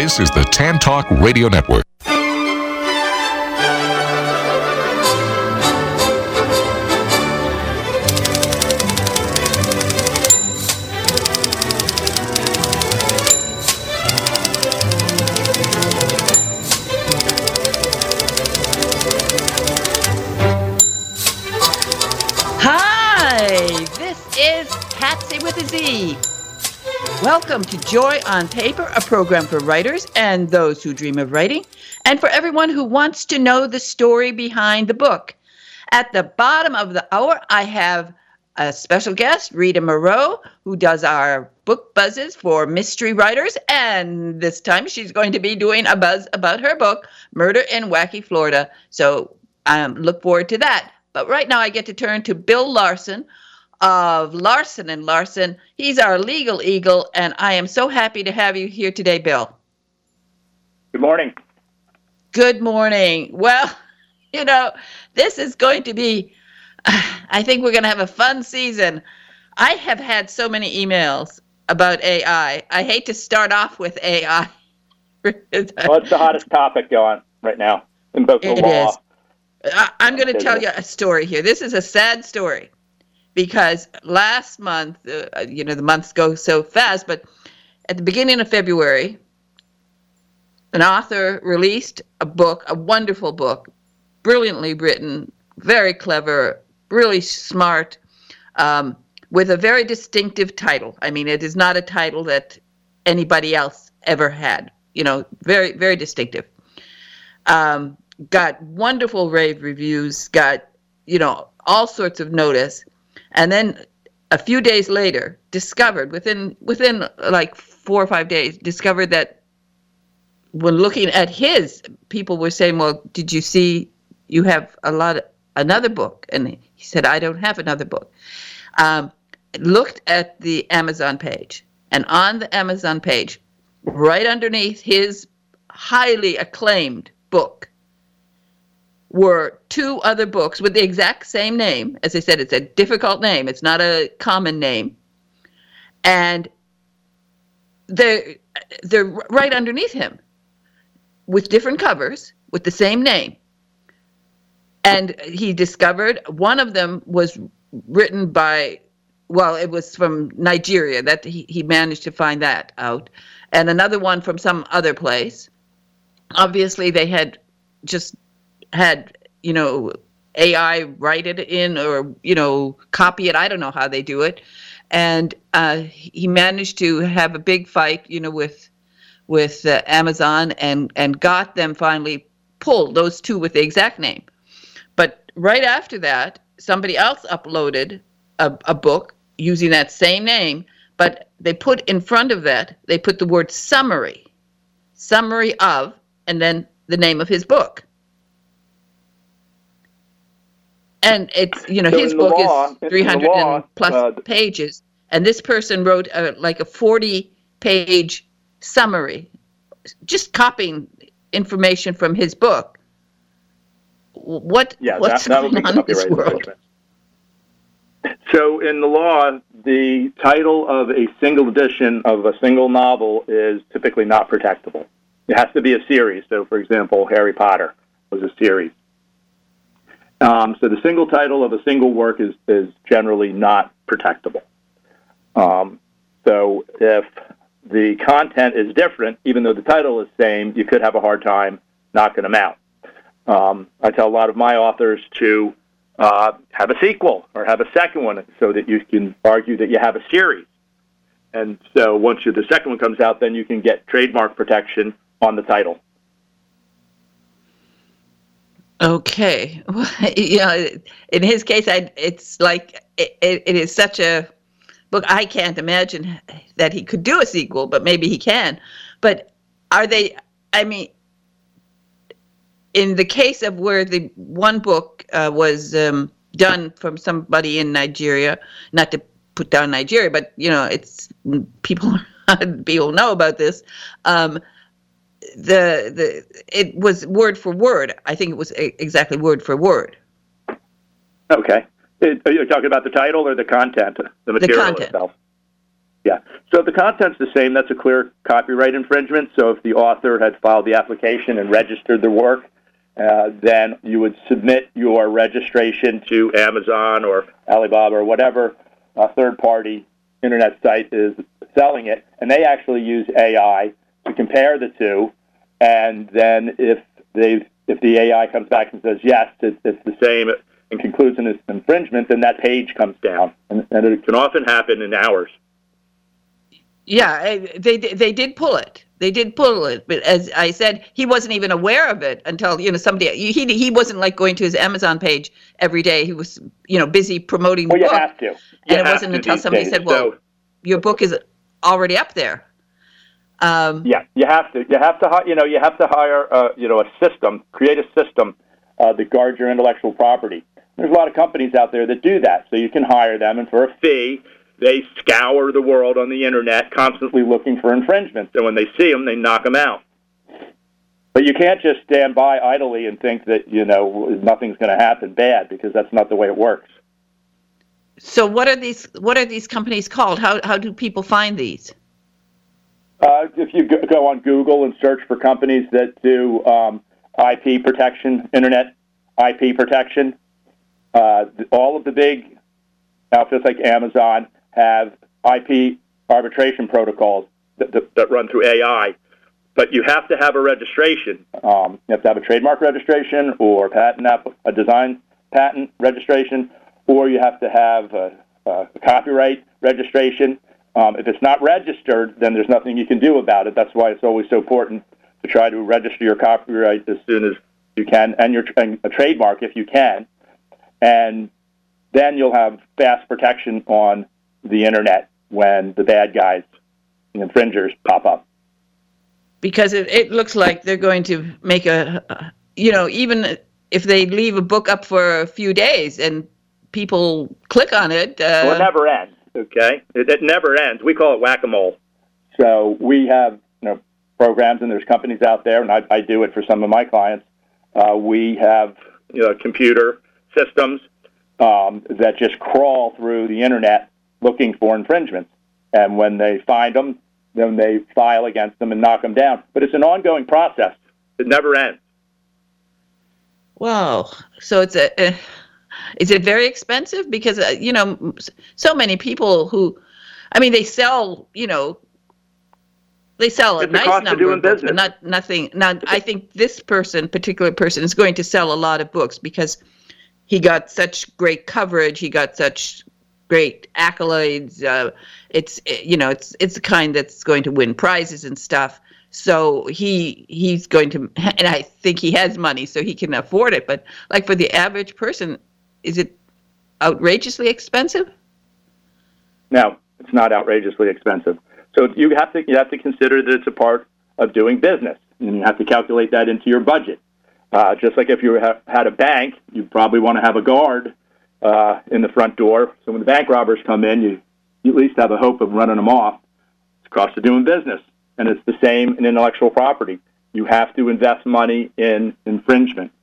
This is the Tan Talk Radio Network. Patsy with a Z. Welcome to Joy on Paper, a program for writers and those who dream of writing, and for everyone who wants to know the story behind the book. At the bottom of the hour, I have a special guest, Rita Moreau, who does our book buzzes for mystery writers, and this time she's going to be doing a buzz about her book, Murder in Wacky Florida. So look forward to that. But right now I get to turn to Bill Larson of Larson & Larson. He's our legal eagle, and I am so happy to have you here today, Bill. Good morning. Good morning. Well, this is going to be, I think we're going to have a fun season. I have had so many emails about AI. I hate to start off with AI. Well, it's the hottest topic going right now in both the law. It is. I'm going to tell you a story here. This is a sad story. Because last month, the months go so fast, but at the beginning of February, an author released a book, a wonderful book, brilliantly written, very clever, really smart, with a very distinctive title. I mean, it is not a title that anybody else ever had, very, very distinctive. Got wonderful rave reviews, got, all sorts of notice. And then a few days later, discovered within like 4 or 5 days, discovered that when looking at his, people were saying, "Well, did you see you have another book?" And he said, "I don't have another book." Looked at the Amazon page, and on the Amazon page, right underneath his highly acclaimed book, were 2 other books with the exact same name. As I said, it's a difficult name. It's not a common name. And they're right underneath him with different covers with the same name. And he discovered one of them was written by, it was from Nigeria. That he managed to find that out. And another one from some other place. Obviously, they had just had, AI write it in or, copy it. I don't know how they do it. And he managed to have a big fight, with Amazon and got them finally pulled, those 2 with the exact name. But right after that, somebody else uploaded a book using that same name, but they put in front of that, they put the word summary of, and then the name of his book. And it's, his book is 300 and plus pages. And this person wrote like a 40-page summary, just copying information from his book. What's going on in this world? So in the law, the title of a single edition of a single novel is typically not protectable. It has to be a series. So, for example, Harry Potter was a series. So the single title of a single work is generally not protectable. So if the content is different, even though the title is the same, you could have a hard time knocking them out. I tell a lot of my authors to have a sequel or have a second one so that you can argue that you have a series. And so once the second one comes out, then you can get trademark protection on the title. Okay. In his case, it's like it is such a book. I can't imagine that he could do a sequel, but maybe he can. But are they, in the case of where the one book was done from somebody in Nigeria, not to put down Nigeria, but, it's people know about this. It was word for word. I think it was exactly word for word. Okay. Are you talking about the title or the content, the material itself? Yeah. So if the content's the same, that's a clear copyright infringement. So if the author had filed the application and registered the work, then you would submit your registration to Amazon or Alibaba or whatever third-party internet site is selling it, and they actually use AI to compare the two. And then if the AI comes back and says yes, it's the same, and concludes in infringement, then that page comes down, and it can often happen in hours. Yeah, they did pull it. They did pull it, but as I said, he wasn't even aware of it until somebody. He wasn't like going to his Amazon page every day. He was busy promoting the book. Well, you have to. And it wasn't until somebody said, "Well, your book is already up there." Yeah, you have to. You have to hire a system, create a system that guards your intellectual property. There's a lot of companies out there that do that, so you can hire them, and for a fee, they scour the world on the internet, constantly looking for infringements. And when they see them, they knock them out. But you can't just stand by idly and think that nothing's going to happen bad, because that's not the way it works. So what are these companies called? How do people find these? If you go on Google and search for companies that do IP protection, internet IP protection, all of the big outfits like Amazon have IP arbitration protocols that run through AI. But you have to have a registration. You have to have a trademark registration or a design patent registration, or you have to have a copyright registration. If it's not registered, then there's nothing you can do about it. That's why it's always so important to try to register your copyright as soon as you can, and a trademark if you can. And then you'll have fast protection on the internet when the bad guys, the infringers, pop up. Because it looks like they're going to make even if they leave a book up for a few days and people click on it. Well, it never ends, okay? It never ends. We call it whack-a-mole. So we have programs, and there's companies out there, and I do it for some of my clients. We have computer systems that just crawl through the internet looking for infringements. And when they find them, then they file against them and knock them down. But it's an ongoing process. It never ends. Wow. So is it very expensive? Because, so many people who, they sell, they sell a nice number of books, but nothing. Now, I think this particular person is going to sell a lot of books because he got such great coverage. He got such great accolades. It's the kind that's going to win prizes and stuff. So he's going to, and I think he has money, so he can afford it. But like for the average person, is it outrageously expensive? No, it's not outrageously expensive. So you have to consider that it's a part of doing business, and you have to calculate that into your budget. Just like if you had a bank, you probably want to have a guard in the front door. So when the bank robbers come in, you at least have a hope of running them off. It's the cost of doing business. And it's the same in intellectual property. You have to invest money in infringement.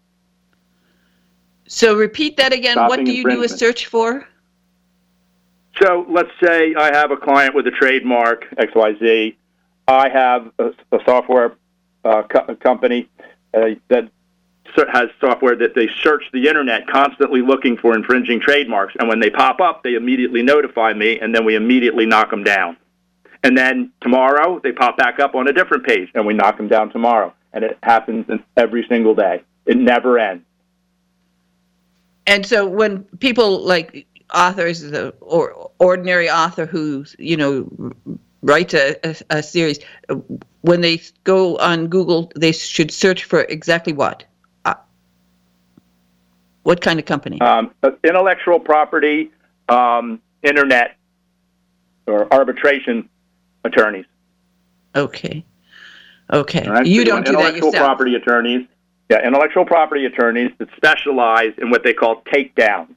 So repeat that again. What do you do a search for? So let's say I have a client with a trademark, XYZ. I have a software company that has software that they search the internet constantly looking for infringing trademarks. And when they pop up, they immediately notify me, and then we immediately knock them down. And then tomorrow, they pop back up on a different page, and we knock them down tomorrow. And it happens every single day. It never ends. And so when people like authors or ordinary author who, writes a series, when they go on Google, they should search for exactly what? What kind of company? Intellectual property, internet, or arbitration attorneys. Okay. Right? You don't do that yourself. Intellectual property attorneys. Yeah, intellectual property attorneys that specialize in what they call takedowns.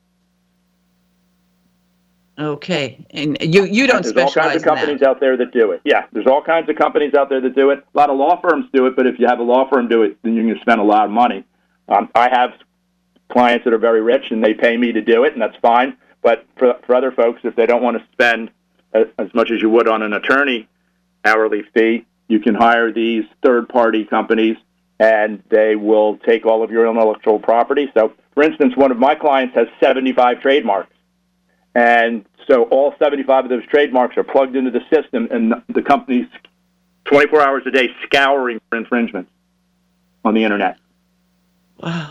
Okay, and you don't specialize in that. There's all kinds of companies out there that do it. Yeah, there's all kinds of companies out there that do it. A lot of law firms do it, but if you have a law firm do it, then you're going to spend a lot of money. I have clients that are very rich, and they pay me to do it, and that's fine. But for other folks, if they don't want to spend as much as you would on an attorney hourly fee. You can hire these third-party companies, and they will take all of your intellectual property. So, for instance, one of my clients has 75 trademarks. And so all 75 of those trademarks are plugged into the system, and the company's 24 hours a day scouring for infringements on the internet. Wow.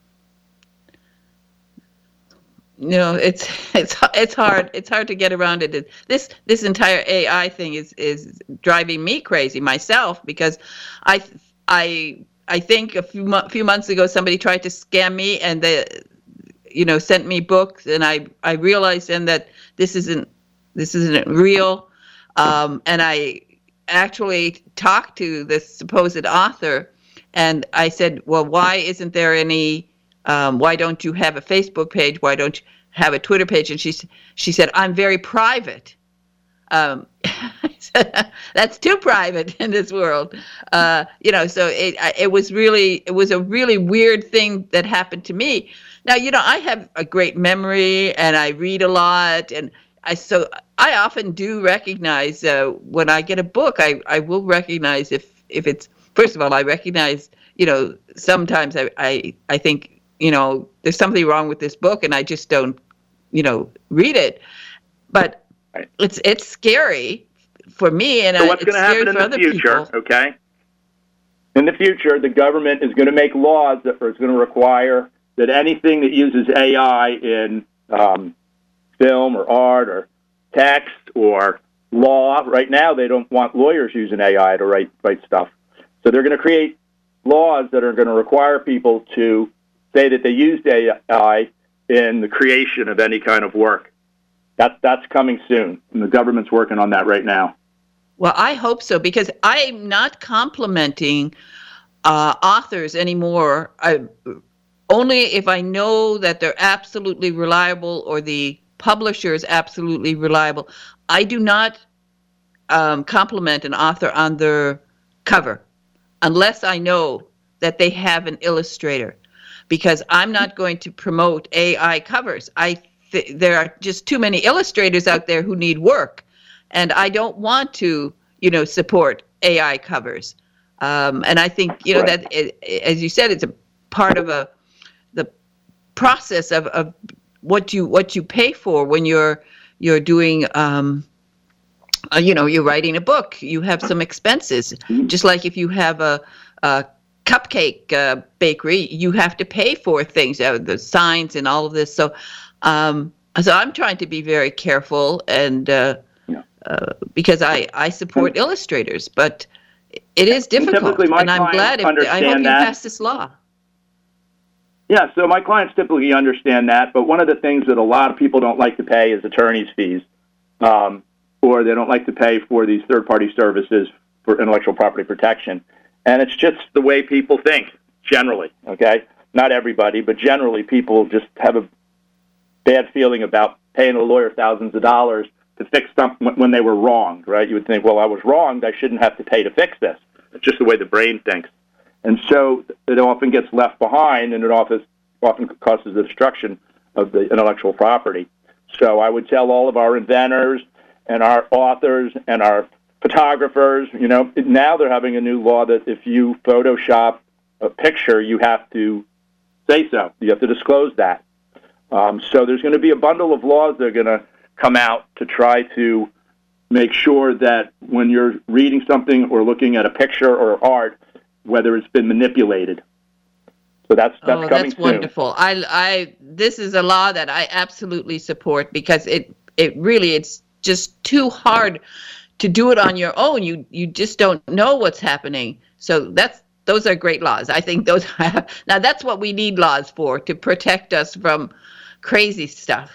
No, it's hard. It's hard to get around it. This entire AI thing is driving me crazy myself, because I think a few months ago somebody tried to scam me, and they sent me books, and I realized then that this isn't real, and I actually talked to this supposed author, and I said, well, why isn't there any? Why don't you have a Facebook page? Why don't you have a Twitter page? And she said, I'm very private. I said, that's too private in this world. So it was a really weird thing that happened to me. Now, I have a great memory, and I read a lot, and I often do recognize when I get a book, I will recognize if it's, first of all, I recognize, sometimes I think, there's something wrong with this book, and I just don't, read it. But right. It's scary for me, and so what's going to happen in the future? People. Okay, in the future, the government is going to make laws that is going to require that anything that uses AI in film or art or text or law. Right now, they don't want lawyers using AI to write stuff, so they're going to create laws that are going to require people to say that they used AI in the creation of any kind of work. That's coming soon, and the government's working on that right now. Well, I hope so, because I'm not complimenting authors anymore. Only if I know that they're absolutely reliable or the publisher is absolutely reliable. I do not compliment an author on their cover unless I know that they have an illustrator, because I'm not going to promote AI covers. There are just too many illustrators out there who need work, and I don't want to, support AI covers. And I think, right. that, as you said, it's a part of the process of what you pay for when you're doing, you're writing a book. You have some expenses, just like if you have a cupcake bakery, you have to pay for things, the signs and all of this. So I'm trying to be very careful, and because I support illustrators, but it is difficult, and I'm glad I hope you pass this law. Yeah, so my clients typically understand that, but one of the things that a lot of people don't like to pay is attorney's fees, or they don't like to pay for these third-party services for intellectual property protection. And it's just the way people think, generally, okay? Not everybody, but generally people just have a bad feeling about paying a lawyer thousands of dollars to fix something when they were wronged, right? You would think, well, I was wronged, I shouldn't have to pay to fix this. It's just the way the brain thinks. And so it often gets left behind, and it often causes the destruction of the intellectual property. So I would tell all of our inventors and our authors and our photographers, now they're having a new law that if you Photoshop a picture, you have to say so. You have to disclose that. So there's going to be a bundle of laws that are going to come out to try to make sure that when you're reading something or looking at a picture or art, whether it's been manipulated. So that's coming that's soon. Wonderful. This is a law that I absolutely support, because it's just too hard to do it on your own. You just don't know what's happening. So those are great laws. I think those now that's what we need laws for, to protect us from crazy stuff.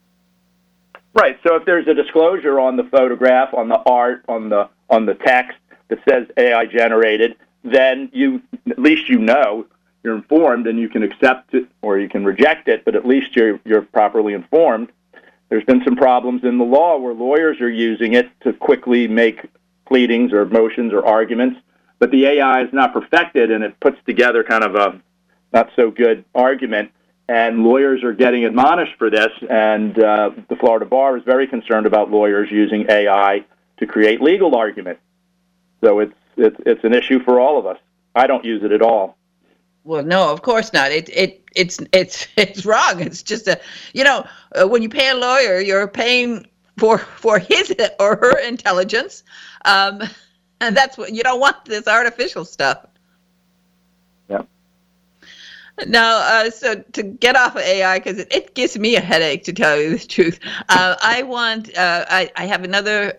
Right. So if there's a disclosure on the photograph, on the art, on the text that says AI generated, then at least you're informed, and you can accept it or you can reject it, but at least you're properly informed. There's been some problems in the law where lawyers are using it to quickly make pleadings or motions or arguments, but the AI is not perfected, and it puts together kind of a not so good argument, And lawyers are getting admonished for this, and the Florida Bar is very concerned about lawyers using AI to create legal arguments. So it's an issue for all of us. I don't use it at all. Well, no, of course not. It's wrong. It's just when you pay a lawyer, you're paying for his or her intelligence, and that's what you don't want, this artificial stuff. Yeah. Now, so to get off of AI, because it gives me a headache, to tell you the truth, I have another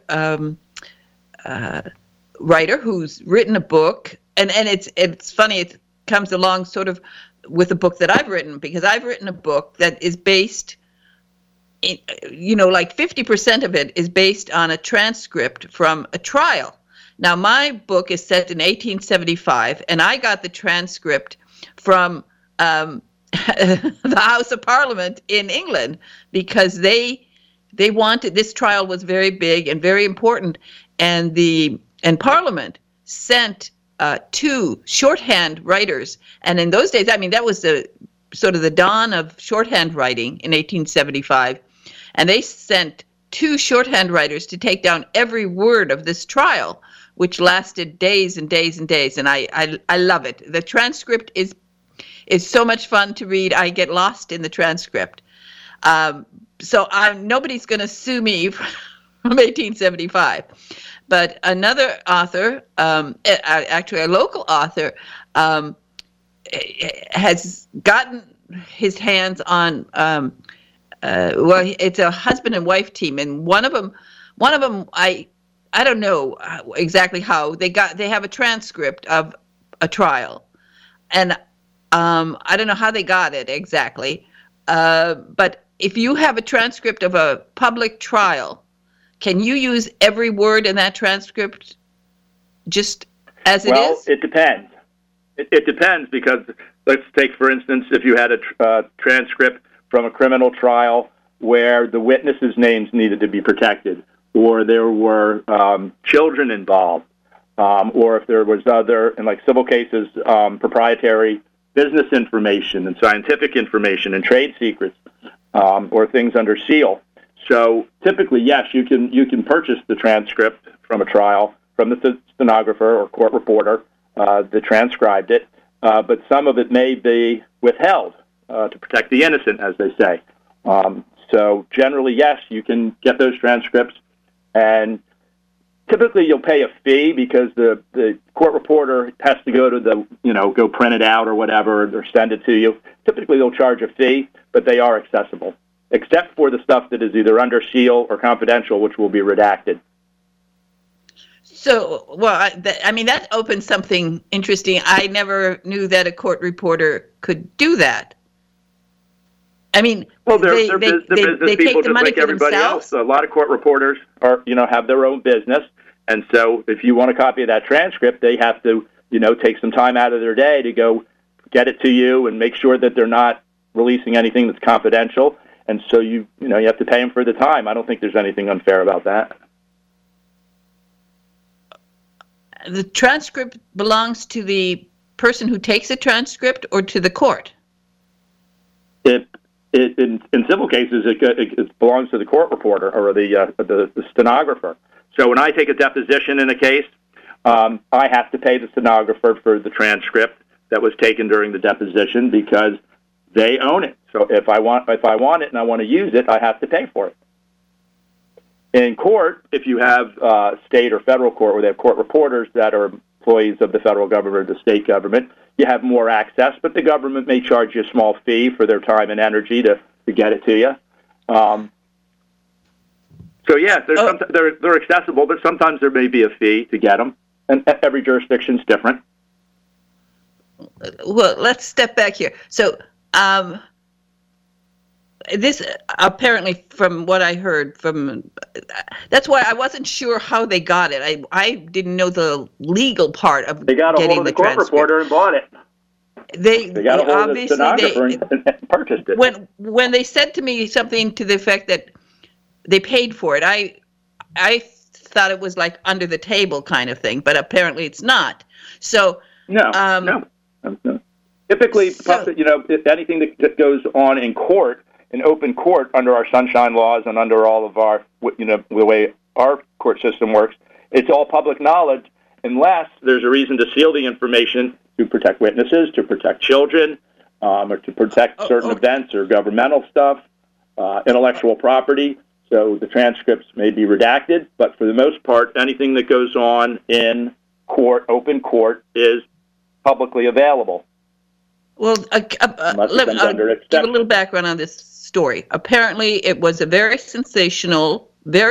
writer who's written a book, and it's funny, it comes along sort of with a book that I've written, because I've written a book that is based in, like 50% of it is based on a transcript from a trial. Now, my book is set in 1875, and I got the transcript from the House of Parliament in England, because they wanted, this trial was very big and very important, and Parliament sent 2 shorthand writers. And in those days, I mean, that was the sort of the dawn of shorthand writing in 1875, and they sent 2 shorthand writers to take down every word of this trial, which lasted days and days and days. And I love it. The transcript is so much fun to read. I get lost in the transcript. So nobody's going to sue me from 1875. But another author, actually a local author, has gotten his hands on, it's a husband and wife team, and one of them, I don't know exactly how they have a transcript of a trial, and I don't know how they got it exactly, but if you have a transcript of a public trial, can you use every word in that transcript just as it is? Well, it depends. It depends, because let's take, for instance, if you had a transcript from a criminal trial where the witnesses' names needed to be protected, or there were children involved, or if there was other, in like civil cases, proprietary business information and scientific information and trade secrets, or things under seal. So typically, yes, you can purchase the transcript from a trial from the stenographer or court reporter that transcribed it, but some of it may be withheld to protect the innocent, as they say. So generally, yes, you can get those transcripts, and typically you'll pay a fee because the court reporter has to go to go print it out or whatever, or send it to you. Typically they'll charge a fee, but they are accessible, except for the stuff that is either under seal or confidential, which will be redacted. So, well, that opens something interesting. I never knew that a court reporter could do that. I mean, well, they're business people just like everybody themselves. else. So a lot of court reporters have their own business, and so if you want a copy of that transcript, they have to take some time out of their day to go get it to you and make sure that they're not releasing anything that's confidential. And so you have to pay them for the time. I don't think there's anything unfair about that. The transcript belongs to the person who takes the transcript or to the court? In civil cases, it belongs to the court reporter or the stenographer. So when I take a deposition in a case, I have to pay the stenographer for the transcript that was taken during the deposition because they own it. So if I want it and I want to use it, I have to pay for it. In court, if you have state or federal court where they have court reporters that are employees of the federal government or the state government, you have more access, but the government may charge you a small fee for their time and energy to get it to you. So yes, they're accessible, but sometimes there may be a fee to get them, and every jurisdiction's different. Well, let's step back here. So this apparently, from what I heard, that's why I wasn't sure how they got it. I didn't know the legal part of they got a getting hold of the court transcript. Reporter and bought it. They got a hold of the stenographer and purchased it. When they said to me something to the effect that they paid for it, I thought it was like under the table kind of thing, but apparently it's not. So no. Typically, So- anything that goes on in court, in open court, under our sunshine laws and under all of our, the way our court system works, it's all public knowledge unless there's a reason to seal the information to protect witnesses, to protect children, or to protect certain events or governmental stuff, intellectual property. So the transcripts may be redacted, but for the most part, anything that goes on in court, open court, is publicly available. Well, let me give a little background on this story. Apparently, it was a very sensational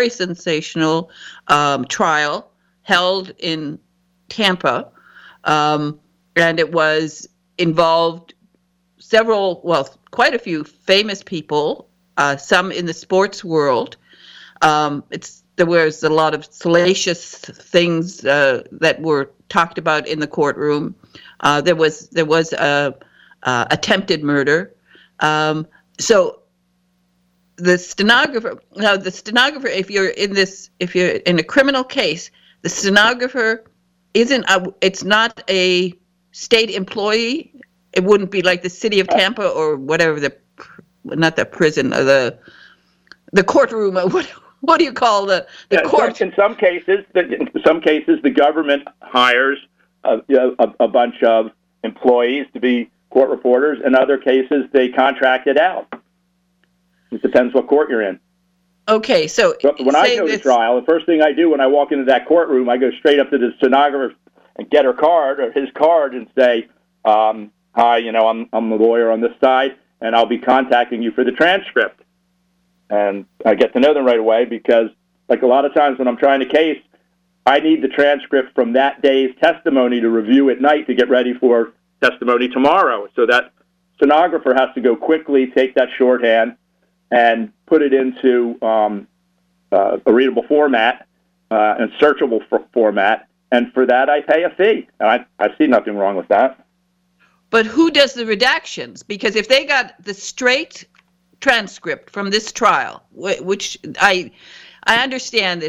trial held in Tampa, and it involved quite a few famous people, some in the sports world. There was a lot of salacious things that were talked about in the courtroom. There was attempted murder. So the stenographer, if you're in a criminal case, the stenographer it's not a state employee. It wouldn't be like the city of Tampa or whatever, not the prison, or the courtroom, or what do you call the court? In some cases, the government hires a bunch of employees to be court reporters. In other cases, they contract it out. It depends what court you're in. Okay, so when I go to trial, the first thing I do when I walk into that courtroom, I go straight up to the stenographer and get her card or his card and say, "Hi, I'm the lawyer on this side, and I'll be contacting you for the transcript." And I get to know them right away because, like a lot of times when I'm trying a case, I need the transcript from that day's testimony to review at night to get ready for testimony tomorrow. So that stenographer has to go quickly, take that shorthand, and put it into a readable format and searchable format. And for that, I pay a fee. And I see nothing wrong with that. But who does the redactions? Because if they got the straight transcript from this trial, which I understand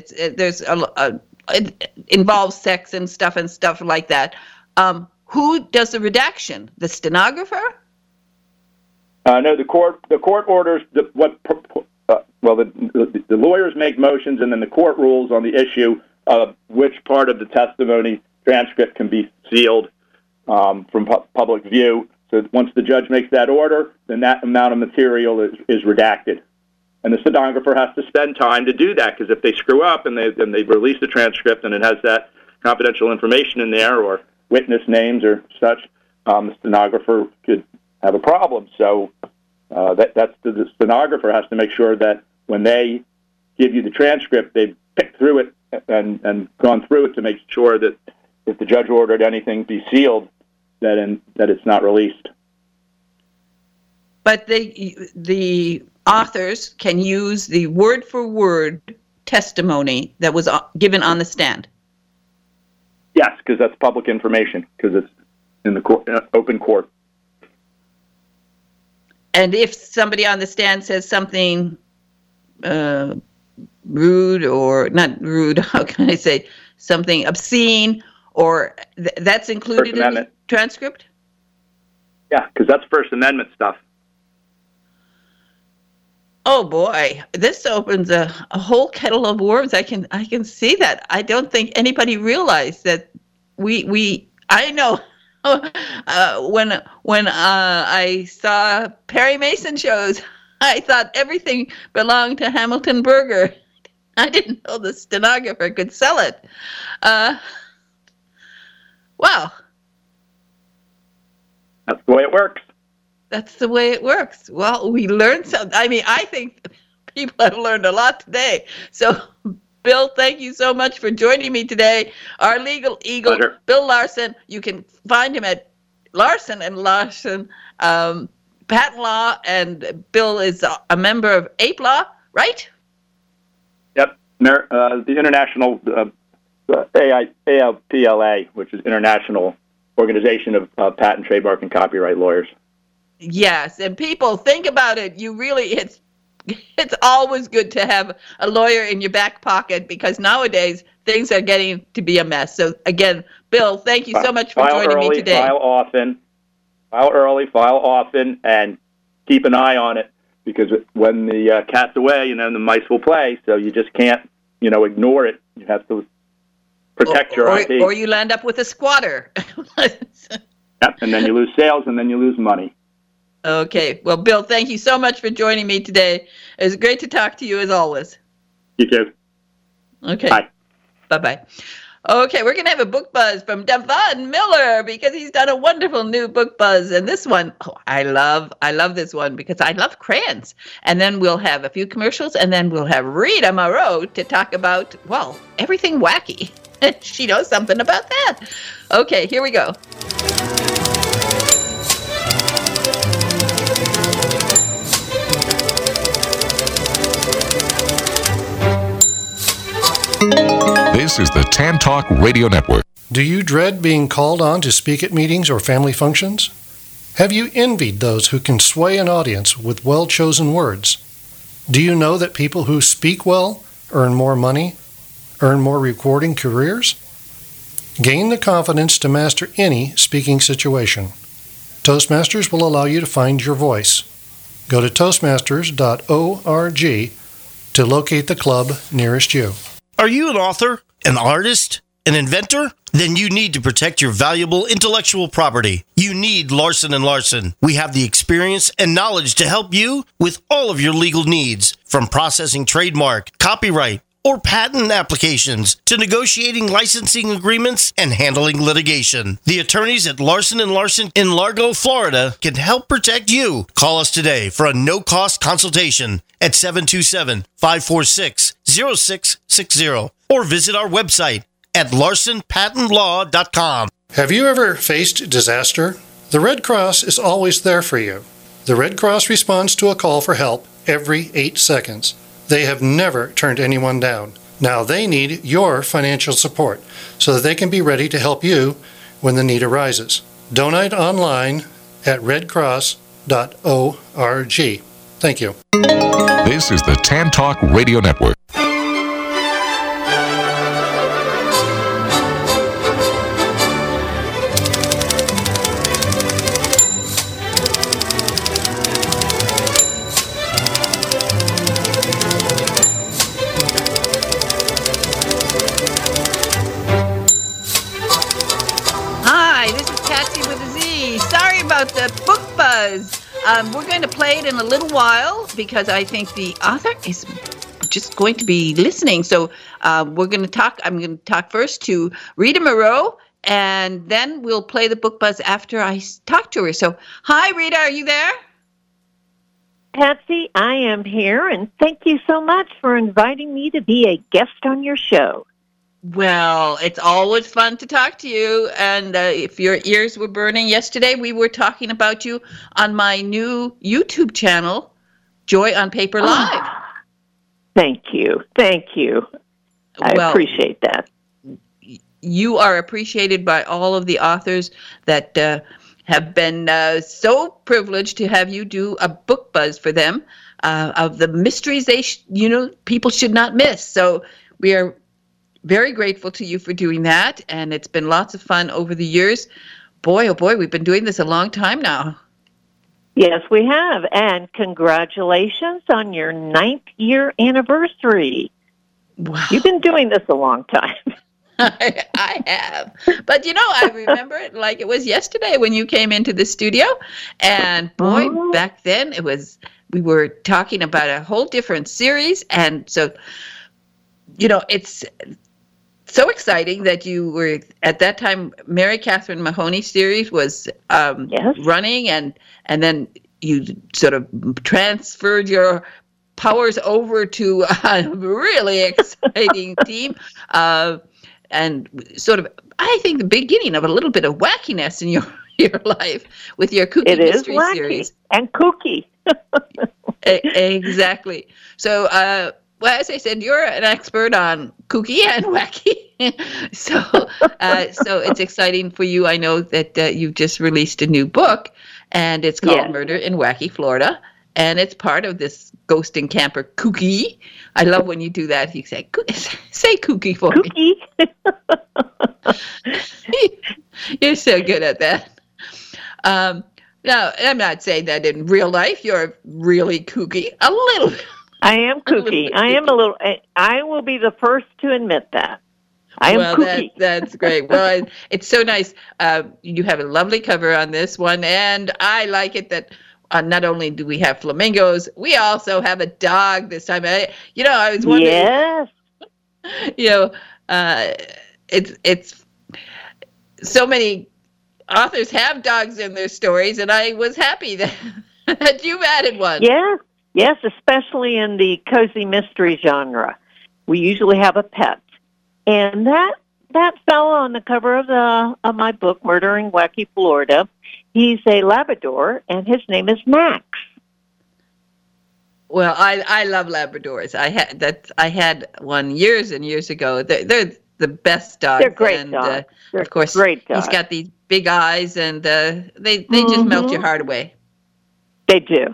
it involves sex and stuff like that. Who does the redaction? The stenographer? No, the court orders the lawyers make motions, and then the court rules on the issue of which part of the testimony transcript can be sealed from public view. So once the judge makes that order, then that amount of material is redacted. And the stenographer has to spend time to do that, because if they screw up and they release the transcript and it has that confidential information in there or witness names or such, the stenographer could have a problem. So the stenographer has to make sure that when they give you the transcript, they've picked through it and gone through it to make sure that if the judge ordered anything be sealed, that it's not released. But the authors can use the word-for-word testimony that was given on the stand. Yes, because that's public information, because it's in the court, open court. And if somebody on the stand says something rude, or not rude, how can I say, something obscene, or that's included in the transcript? Yeah, because that's First Amendment stuff. Oh boy, this opens a whole kettle of worms. I can see that. I don't think anybody realized that I know when I saw Perry Mason shows, I thought everything belonged to Hamilton Burger. I didn't know the stenographer could sell it. Wow. That's the way it works. That's the way it works. Well, we learned something. I mean, I think people have learned a lot today. So, Bill, thank you so much for joining me today. Our legal eagle, Pleasure. Bill Larson. You can find him at Larson & Larson Patent Law, and Bill is a member of APE Law, right? Yep. The international AIPLA, which is International Organization of Patent, Trademark, and Copyright Lawyers. Yes, and people, think about it. It's always good to have a lawyer in your back pocket, because nowadays things are getting to be a mess. So again, Bill, thank you so much for joining me today. File often, File early, file often, and keep an eye on it, because when the cat's away, the mice will play. So you just can't, ignore it. You have to protect your IP. Or you'll end up with a squatter. Yep, and then you lose sales, and then you lose money. Okay. Well, Bill, thank you so much for joining me today. It was great to talk to you as always. You too. Okay. Bye. Bye-bye. Okay, we're going to have a book buzz from Devon Miller, because he's done a wonderful new book buzz. And this one, I love this one because I love crayons. And then we'll have a few commercials, and then we'll have Rita Moreau to talk about, well, everything wacky. She knows something about that. Okay, here we go. This is the Tan Talk Radio Network. Do you dread being called on to speak at meetings or family functions? Have you envied those who can sway an audience with well-chosen words? Do you know that people who speak well earn more money, earn more rewarding careers? Gain the confidence to master any speaking situation. Toastmasters will allow you to find your voice. Go to toastmasters.org to locate the club nearest you. Are you an author, an artist, an inventor? Then you need to protect your valuable intellectual property. You need Larson & Larson. We have the experience and knowledge to help you with all of your legal needs, from processing trademark, copyright, or patent applications to negotiating licensing agreements and handling litigation. The attorneys at Larson & Larson in Largo, Florida can help protect you. Call us today for a no-cost consultation at 727-546-0660 or visit our website at larsonpatentlaw.com. Have you ever faced disaster? The Red Cross is always there for you. The Red Cross responds to a call for help every 8 seconds. They have never turned anyone down. Now they need your financial support so that they can be ready to help you when the need arises. Donate online at redcross.org. Thank you. This is the Tan Talk Radio Network. The book buzz. We're going to play it in a little while because I think the author is just going to be listening. So we're going to talk. I'm going to talk first to Rita Moreau, and then we'll play the book buzz after I talk to her. So, hi, Rita, are you there? Patsy, I am here, and thank you so much for inviting me to be a guest on your show. Well, it's always fun to talk to you, and if your ears were burning yesterday, we were talking about you on my new YouTube channel, Joy on Paper Live. Thank you. I appreciate that. You are appreciated by all of the authors that have been so privileged to have you do a book buzz for them of the mysteries people should not miss. So we are very grateful to you for doing that, and it's been lots of fun over the years. Boy, oh boy, we've been doing this a long time now. Yes, we have, and congratulations on your 9th year anniversary. Wow. You've been doing this a long time. I have. But, I remember it like it was yesterday when you came into the studio, and boy, back then we were talking about a whole different series, and so, it's so exciting that you were, at that time, Mary Catherine Mahoney series was running, and then you sort of transferred your powers over to a really exciting team, and sort of, I think, the beginning of a little bit of wackiness in your life with your Kooky Mystery wacky series. And kooky. Exactly. So, well, as I said, you're an expert on kooky and wacky. So it's exciting for you. I know that you've just released a new book, and it's called Murder in Wacky Florida, and it's part of this Ghost and Camper Kooky. I love when you do that. You say kooky for me. You're so good at that. No, I'm not saying that in real life you're really kooky. A little bit. I am kooky. I am a little. I will be the first to admit that. I am kooky. That's great. Well, it's so nice. You have a lovely cover on this one, and I like it that not only do we have flamingos, we also have a dog this time. I was wondering. Yes. It's so many authors have dogs in their stories, and I was happy that you've added one. Yes, especially in the cozy mystery genre. We usually have a pet. And that fellow on the cover of my book, Murder in Wacky Florida, he's a Labrador, and his name is Max. Well, I love Labradors. I had one years and years ago. They're the best dogs. They're great dogs. Of course, great dogs. He's got these big eyes, and they just melt your heart away. They do.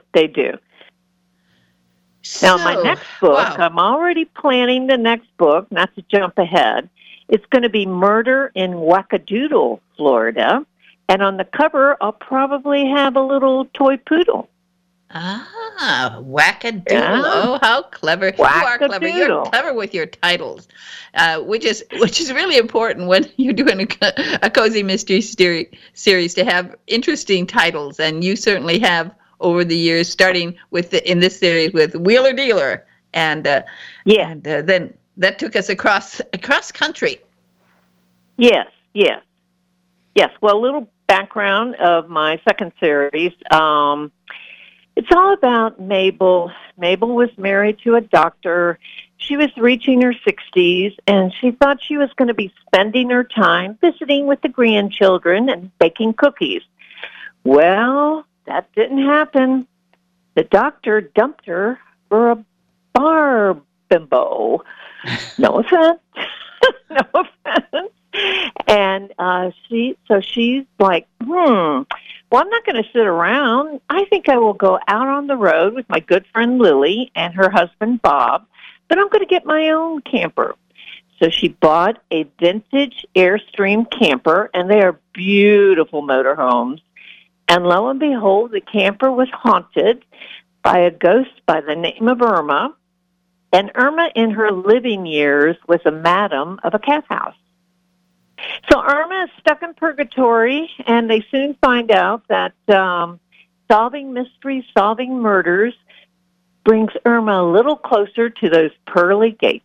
Now, my next book, I'm already planning the next book, not to jump ahead. It's going to be Murder in Wackadoodle, Florida. And on the cover, I'll probably have a little toy poodle. Wackadoodle. Yeah. Oh, how clever. You are clever. You're clever with your titles, which is really important when you're doing a cozy mystery series to have interesting titles. And you certainly have over the years, starting with in this series with Wheeler Dealer. And then that took us across country. Yes. Well, a little background of my second series. It's all about Mabel. Mabel was married to a doctor. She was reaching her 60s, and she thought she was going to be spending her time visiting with the grandchildren and baking cookies. Well, that didn't happen. The doctor dumped her for a bar bimbo. No offense. No offense. And she's like, well, I'm not going to sit around. I think I will go out on the road with my good friend Lily and her husband Bob, but I'm going to get my own camper. So she bought a vintage Airstream camper, and they are beautiful motorhomes. And lo and behold, the camper was haunted by a ghost by the name of Irma. And Irma, in her living years, was a madam of a cat house. So Irma is stuck in purgatory, and they soon find out that solving mysteries, solving murders, brings Irma a little closer to those pearly gates.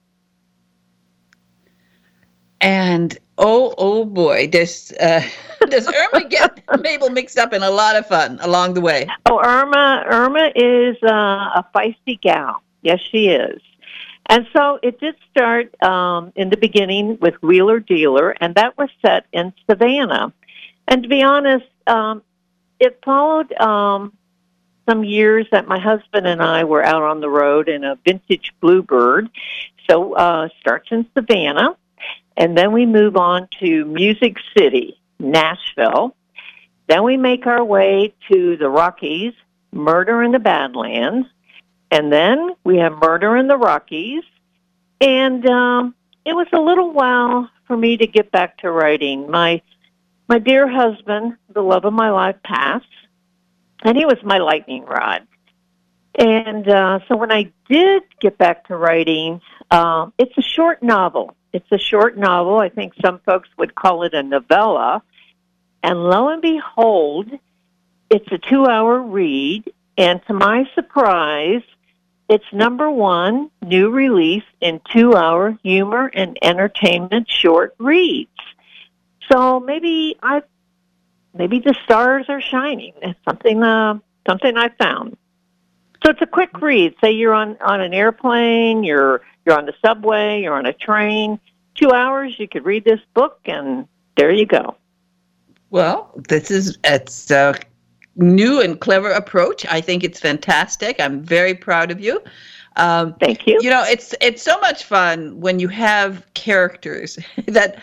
And oh boy, does Irma get Mabel mixed up in a lot of fun along the way? Oh, Irma is a feisty gal. Yes, she is. And so it did start in the beginning with Wheeler Dealer, and that was set in Savannah. And to be honest, it followed some years that my husband and I were out on the road in a vintage Bluebird. So starts in Savannah, and then we move on to Music City, Nashville. Then we make our way to the Rockies, Murder in the Badlands. And then we have Murder in the Rockies. And it was a little while for me to get back to writing. My dear husband, the love of my life, passed, and he was my lightning rod. And so when I did get back to writing, it's a short novel. It's a short novel. I think some folks would call it a novella. And lo and behold, it's a 2-hour read. And to my surprise, it's number 1 new release in 2-hour humor and entertainment short reads. So maybe the stars are shining. It's something I found. So it's a quick read. Say you're on an airplane, you're on the subway, you're on a train. 2 hours, you could read this book, and there you go. Well, it's a new and clever approach. I think it's fantastic. I'm very proud of you. Thank you. You know, it's so much fun when you have characters that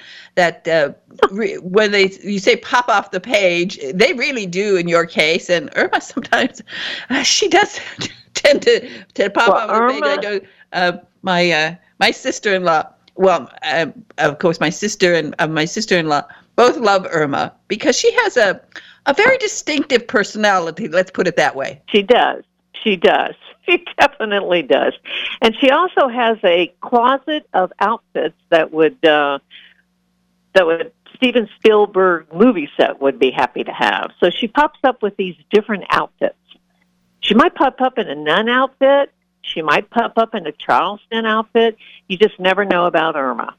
when you say pop off the page, they really do in your case. And Irma sometimes she does tend to pop off the page. I know my sister-in-law. Well, of course, my sister and my sister-in-law both love Irma because she has a A very distinctive personality, let's put it that way. She does. She does. She definitely does. And she also has a closet of outfits that would Steven Spielberg movie set would be happy to have. So she pops up with these different outfits. She might pop up in a nun outfit. She might pop up in a Charleston outfit. You just never know about Irma.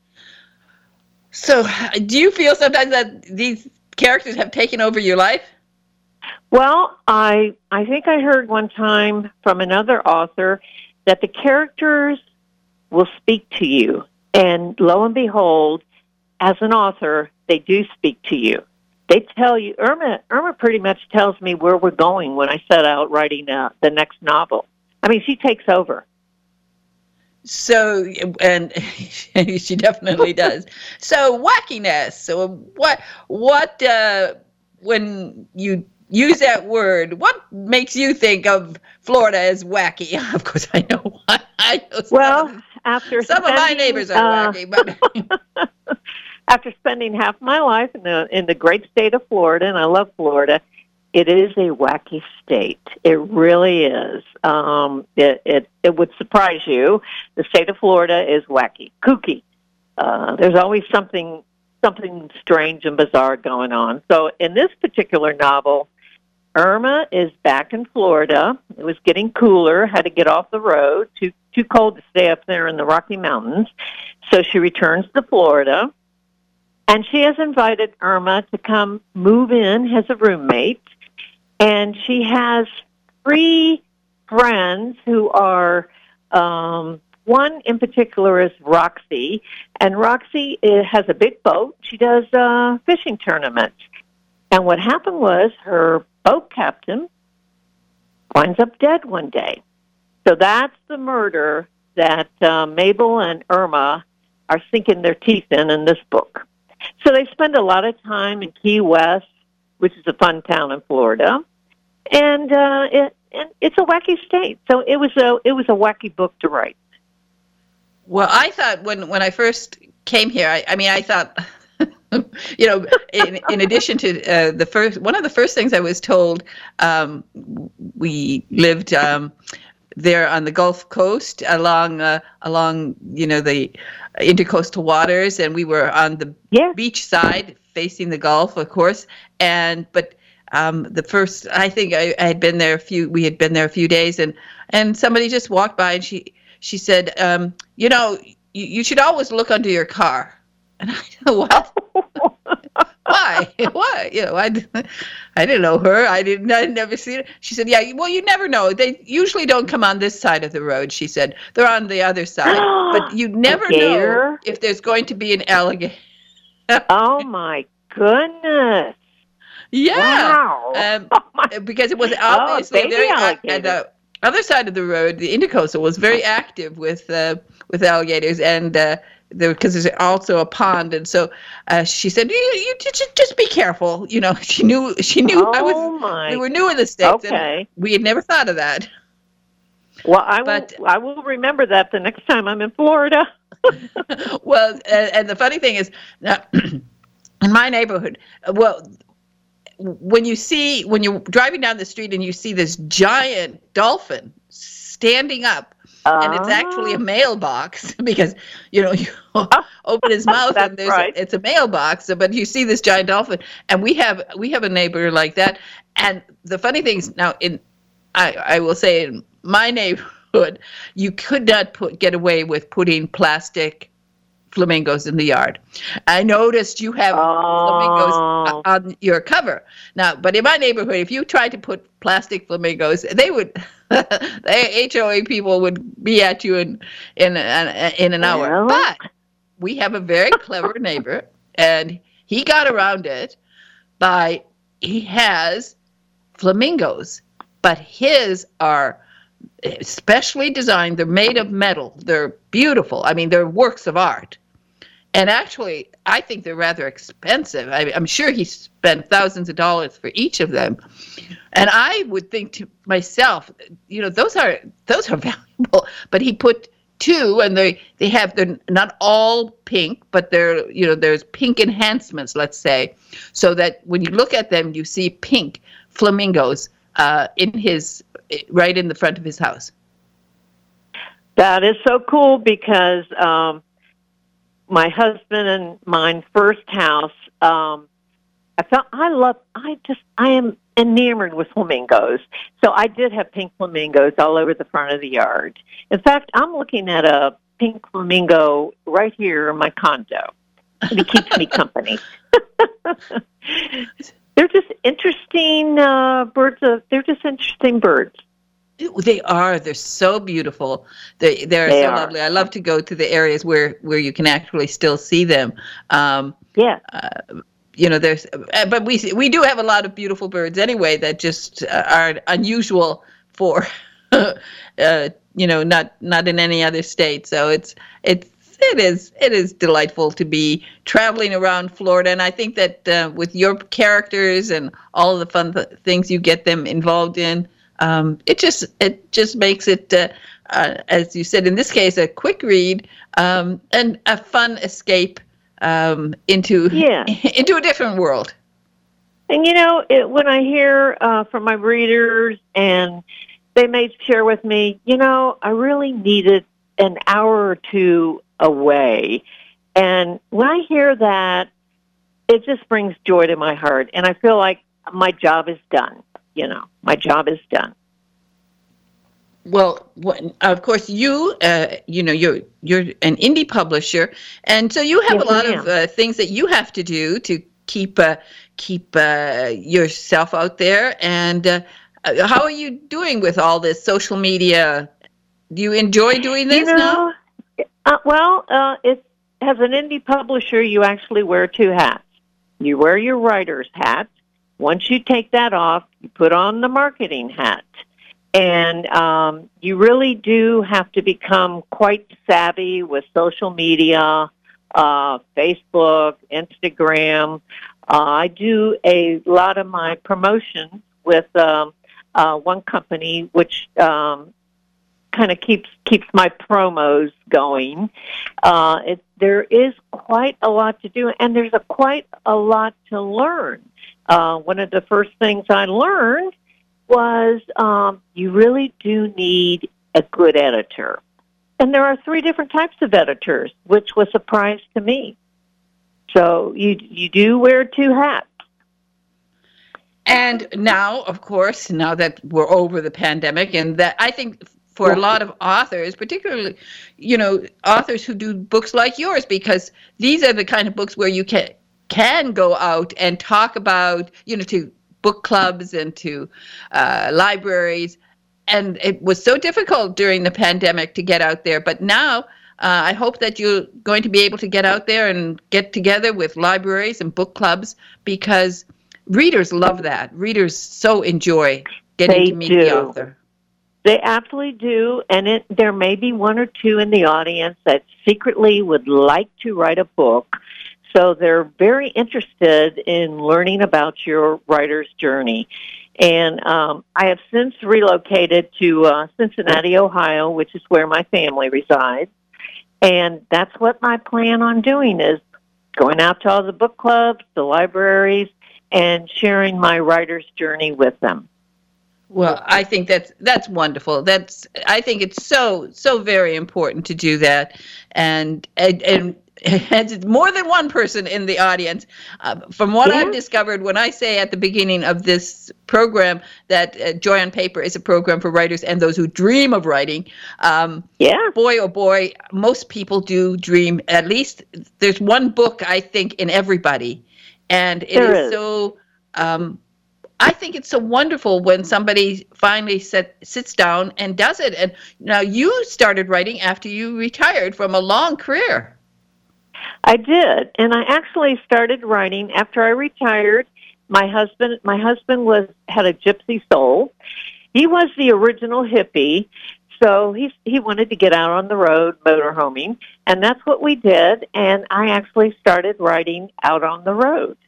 So do you feel sometimes that these characters have taken over your life? Well, I think I heard one time from another author that the characters will speak to you. And lo and behold, as an author, they do speak to you. They tell you, Irma pretty much tells me where we're going when I set out writing the next novel. I mean, she takes over. So, and she definitely does. So, wackiness. So, what, when you use that word, what makes you think of Florida as wacky? Of course, I know why. After some of my neighbors are wacky, but after spending half my life in the great state of Florida, and I love Florida, it is a wacky state. It really is. It would surprise you. The state of Florida is wacky, kooky. There's always something strange and bizarre going on. So in this particular novel, Irma is back in Florida. It was getting cooler, had to get off the road, too cold to stay up there in the Rocky Mountains. So she returns to Florida, and she has invited Irma to come move in as a roommate. And she has 3 friends who are, one in particular is Roxy, and Roxy has a big boat. She does fishing tournaments. And what happened was her boat captain winds up dead one day. So that's the murder that Mabel and Irma are sinking their teeth in this book. So they spend a lot of time in Key West, which is a fun town in Florida, and it's a wacky state. So it was a wacky book to write. Well, I thought when I first came here, I thought, in addition to one of the first things I was told, we lived there on the Gulf Coast along the intercoastal waters, and we were on the beach side facing the Gulf, of course. But the first, I think I had been there we had been there a few days, and somebody just walked by, and she said, you should always look under your car. And I said, what? Why? Why? I didn't know her. I'd never seen her. She said, yeah, well, you never know. They usually don't come on this side of the road, she said. They're on the other side. But you never know if there's going to be an alligator. Oh, my goodness. Yeah. Wow. Because it was obviously at the other side of the road, the intercoastal was very active with alligators, and because there's also a pond, and so she said, "You just be careful." She knew. We were new in the States, and we had never thought of that. Well, I will remember that the next time I'm in Florida. Well, and the funny thing is, in my neighborhood, when you're driving down the street and you see this giant dolphin standing up, and it's actually a mailbox, because you open his mouth and it's a mailbox. But you see this giant dolphin, and we have a neighbor like that. And the funny thing is, now I will say, in my neighborhood, you could not get away with putting plastic flamingos in the yard. I noticed you have flamingos on your cover now, but in my neighborhood, if you tried to put plastic flamingos, they would the HOA people would be at you in an hour. But we have a very clever neighbor, and he got around it he has flamingos, but his are specially designed. They're made of metal. They're beautiful. They're works of art. And actually, I think they're rather expensive. I'm sure he spent thousands of dollars for each of them. And I would think to myself, those are valuable. But he put two, and they're not all pink, but there's pink enhancements, let's say, so that when you look at them, you see pink flamingos right in the front of his house. That is so cool because my husband and mine first house, I am enamored with flamingos. So I did have pink flamingos all over the front of the yard. In fact, I'm looking at a pink flamingo right here in my condo. And it keeps me company. They're just interesting birds. They're just interesting birds. They are. They're so beautiful. They're so lovely. I love to go to the areas where you can actually still see them. But we do have a lot of beautiful birds anyway that just are unusual for, not in any other state. So it is delightful to be traveling around Florida, and I think that with your characters and all of the fun things you get them involved in. It just makes it, as you said, in this case, a quick read and a fun escape into a different world. And when I hear from my readers, and they may share with me, I really needed an hour or two away, and when I hear that, it just brings joy to my heart, and I feel like my job is done. My job is done. Well, of course, you're an indie publisher, and so you have a lot of things that you have to do to keep yourself out there. And how are you doing with all this social media? Do you enjoy doing this now? As an indie publisher, you actually wear two hats. You wear your writer's hat. Once you take that off, you put on the marketing hat. And you really do have to become quite savvy with social media, Facebook, Instagram. I do a lot of my promotions with one company, which kind of keeps my promos going. There is quite a lot to do, and there's quite a lot to learn. One of the first things I learned was you really do need a good editor. And there are 3 different types of editors, which was a surprise to me. So you do wear 2 hats. And now, of course, now that we're over the pandemic, and that I think for a lot of authors, particularly, authors who do books like yours, because these are the kind of books where you can go out and talk about, to book clubs and to libraries. And it was so difficult during the pandemic to get out there. But now I hope that you're going to be able to get out there and get together with libraries and book clubs, because readers love that. Readers so enjoy getting to meet the author. They absolutely do. And there may be 1 or 2 in the audience that secretly would like to write a book. So they're very interested in learning about your writer's journey. And I have since relocated to Cincinnati, Ohio, which is where my family resides. And that's what I plan on doing, is going out to all the book clubs, the libraries, and sharing my writer's journey with them. Well, I think that's wonderful. I think it's so very important to do that, and it's more than one person in the audience. From what I've discovered, when I say at the beginning of this program that Joy on Paper is a program for writers and those who dream of writing, boy, oh boy, most people do dream. At least there's one book, I think, in everybody. And it is so, I think it's so wonderful when somebody finally sits down and does it. And now you started writing after you retired from a long career. I did, and I actually started writing after I retired. My husband had a gypsy soul. He was the original hippie, so he wanted to get out on the road motorhoming, and that's what we did. And I actually started writing out on the road,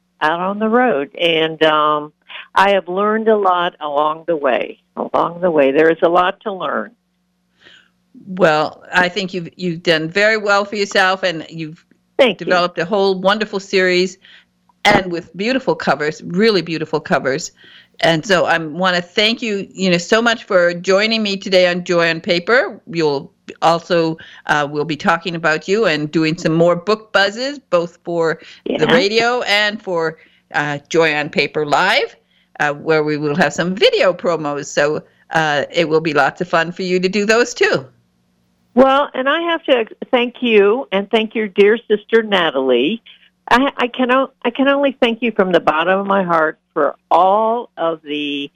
and I have learned a lot along the way. There is a lot to learn. Well, I think you've done very well for yourself, and you've developed a whole wonderful series, and with beautiful covers, really beautiful covers. And so I want to thank you, so much for joining me today on Joy on Paper. You'll also we'll be talking about you and doing some more book buzzes, both for the radio and for Joy on Paper Live, where we will have some video promos. So it will be lots of fun for you to do those too. Well, and I have to thank you and thank your dear sister Natalie. I can only thank you from the bottom of my heart for all of the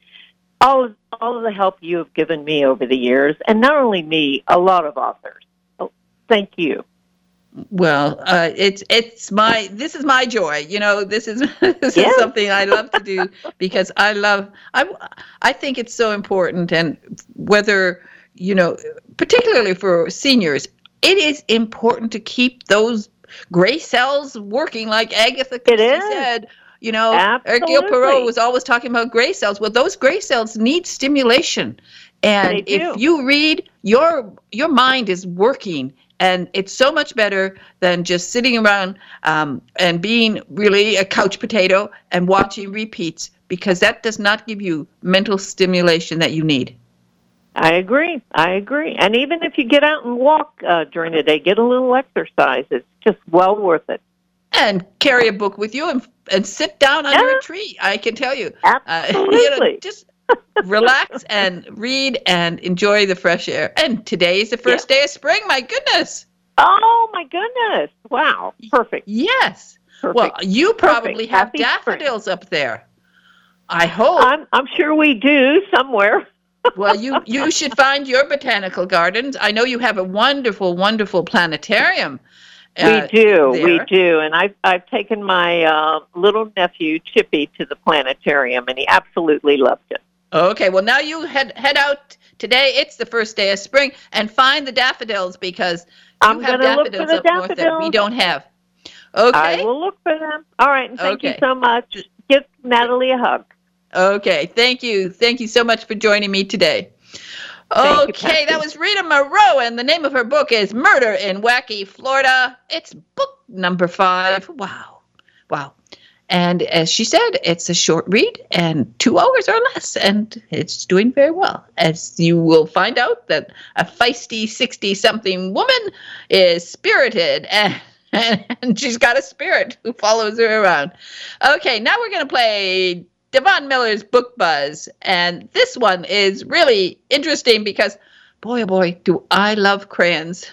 help you have given me over the years, and not only me, a lot of authors. So thank you. Well, this is my joy. This is something I love to do because I think it's so important, and whether particularly for seniors, it is important to keep those gray cells working, like Agatha Christie said. Hercule Poirot was always talking about gray cells. Well, those gray cells need stimulation, and if you read, your mind is working, and it's so much better than just sitting around and being really a couch potato and watching repeats, because that does not give you mental stimulation that you need. I agree. And even if you get out and walk during the day, get a little exercise, it's just well worth it. And carry a book with you and sit down under a tree, I can tell you. Absolutely. Just relax and read and enjoy the fresh air. And today is the first day of spring, my goodness. Oh, my goodness. Wow. Perfect. Yes. Perfect. Well, you probably have Happy daffodils up there. I hope. I'm sure we do somewhere. Well, you should find your botanical gardens. I know you have a wonderful, wonderful planetarium. We do, and I've taken my little nephew Chippy to the planetarium, and he absolutely loved it. Okay, well now you head out today. It's the first day of spring, and find the daffodils, because I'm going to look for the daffodils that we don't have. Okay, I will look for them. All right, and thank you so much. Give Natalie a hug. Okay, thank you so much for joining me today. Okay, that was Rita Moreau, and the name of her book is Murder in Wacky, Florida. It's book number 5. Wow. And as she said, it's a short read and 2 hours or less, and it's doing very well. As you will find out that a feisty 60-something woman is spirited, and she's got a spirit who follows her around. Okay, now we're going to play Devon Miller's Book Buzz, and this one is really interesting because, boy, oh boy, do I love crayons.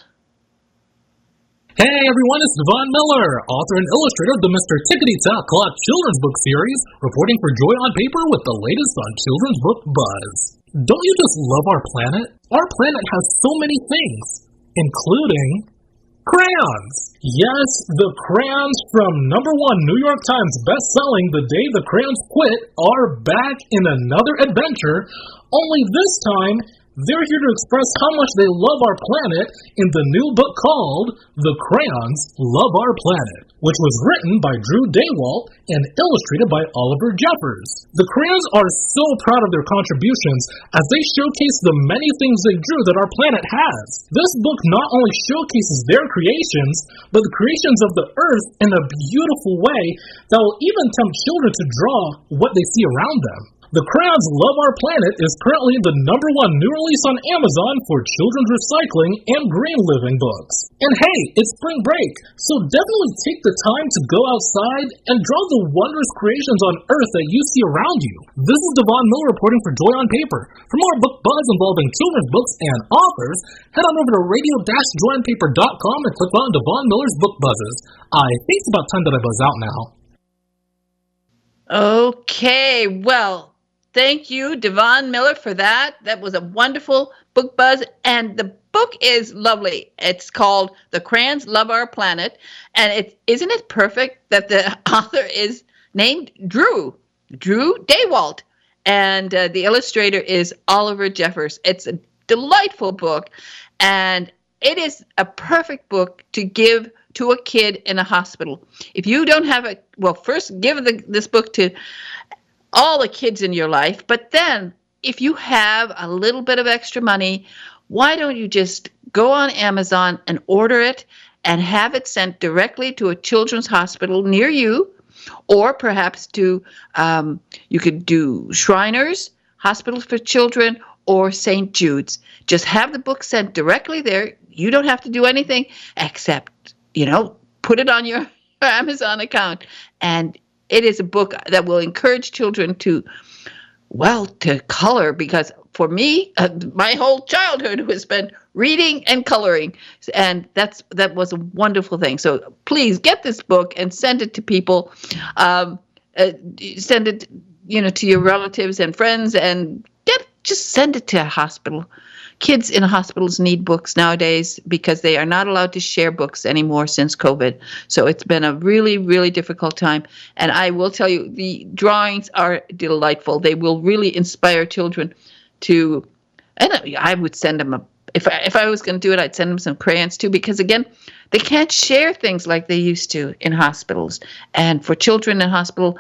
Hey everyone, it's Devon Miller, author and illustrator of the Mr. Tickety-Tock Clock children's book series, reporting for Joy on Paper with the latest on Children's Book Buzz. Don't you just love our planet? Our planet has so many things, including crayons. Yes, the crayons from #1 New York Times best-selling The Day the Crayons Quit are back in another adventure, only this time they're here to express how much they love our planet in the new book called The Crayons Love Our Planet, which was written by Drew Daywalt and illustrated by Oliver Jeffers. The crayons are so proud of their contributions as they showcase the many things they drew that our planet has. This book not only showcases their creations, but the creations of the Earth in a beautiful way that will even tempt children to draw what they see around them. The Crayons Love Our Planet is currently the #1 new release on Amazon for children's recycling and green living books. And hey, it's spring break, so definitely take the time to go outside and draw the wondrous creations on Earth that you see around you. This is Devon Miller reporting for Joy on Paper. For more book buzz involving children's books and authors, head on over to radio-joyonpaper.com and click on Devon Miller's Book Buzzes. I think it's about time that I buzz out now. Okay, well, thank you, Devon Miller, for that. That was a wonderful book buzz, and the book is lovely. It's called The Crayons Love Our Planet, and isn't it perfect that the author is named Drew Daywalt, and the illustrator is Oliver Jeffers. It's a delightful book, and it is a perfect book to give to a kid in a hospital. If you don't have first give this book to all the kids in your life, but then if you have a little bit of extra money, why don't you just go on Amazon and order it and have it sent directly to a children's hospital near you, or perhaps to, you could do Shriners, Hospitals for Children, or St. Jude's. Just have the book sent directly there. You don't have to do anything except, put it on your Amazon account. And it is a book that will encourage children to color, because for me, my whole childhood was spent reading and coloring, and that was a wonderful thing. So please get this book and send it to people. Send it, to your relatives and friends, and just send it to a hospital. Kids in hospitals need books nowadays because they are not allowed to share books anymore since COVID. So it's been a really, really difficult time. And I will tell you, the drawings are delightful. They will really inspire children to, and I would send them if I was going to do it, I'd send them some crayons too, because again, they can't share things like they used to in hospitals. And for children in hospital,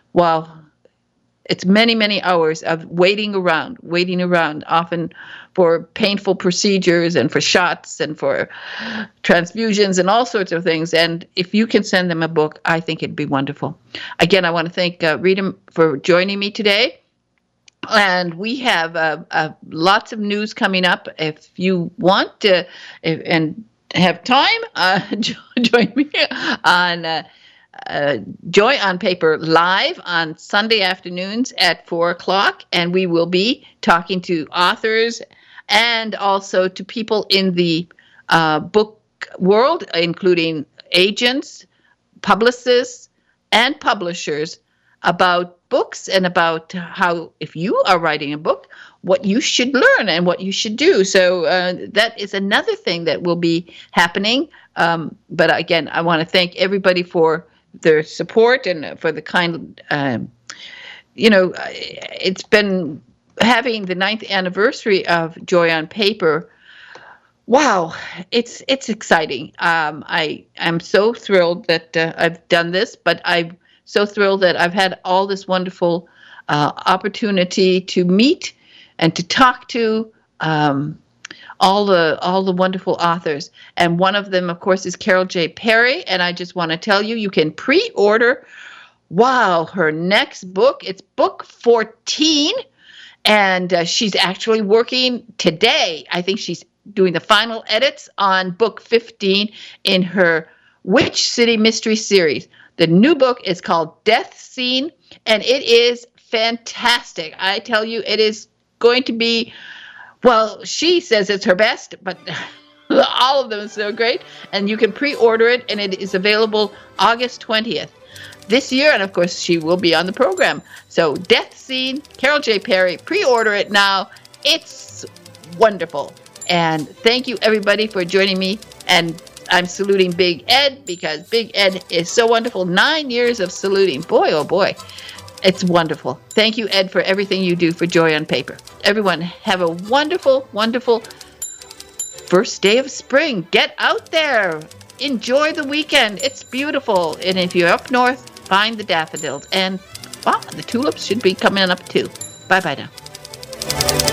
it's many, many hours of waiting around, often for painful procedures and for shots and for transfusions and all sorts of things. And if you can send them a book, I think it'd be wonderful. Again, I want to thank Rita for joining me today. And we have lots of news coming up. If you want to and have time, join me on Joy on Paper Live on Sunday afternoons at 4:00, and we will be talking to authors and also to people in the book world, including agents, publicists, and publishers, about books and about how, if you are writing a book, what you should learn and what you should do. So that is another thing that will be happening. But again, I want to thank everybody for their support and for the kind, it's been having the 9th anniversary of Joy on Paper. Wow, it's exciting. I'm so thrilled that I've done this, but I'm so thrilled that I've had all this wonderful opportunity to meet and to talk to all the wonderful authors. And one of them, of course, is Carol J. Perry. And I just want to tell you, you can pre-order, her next book. It's book 14. And she's actually working today. I think she's doing the final edits on book 15 in her Witch City Mystery series. The new book is called Death Scene, and it is fantastic. I tell you, it is going to be, she says it's her best, but all of them are so great. And you can pre-order it, and it is available August 20th this year. And of course, she will be on the program. So Death Scene, Carol J. Perry, pre-order it now. It's wonderful. And thank you, everybody, for joining me. And I'm saluting Big Ed, because Big Ed is so wonderful. 9 years of saluting. Boy, oh boy. It's wonderful. Thank you, Ed, for everything you do for Joy on Paper. Everyone, have a wonderful, wonderful first day of spring. Get out there. Enjoy the weekend. It's beautiful. And if you're up north, find the daffodils. And the tulips should be coming up too. Bye-bye now.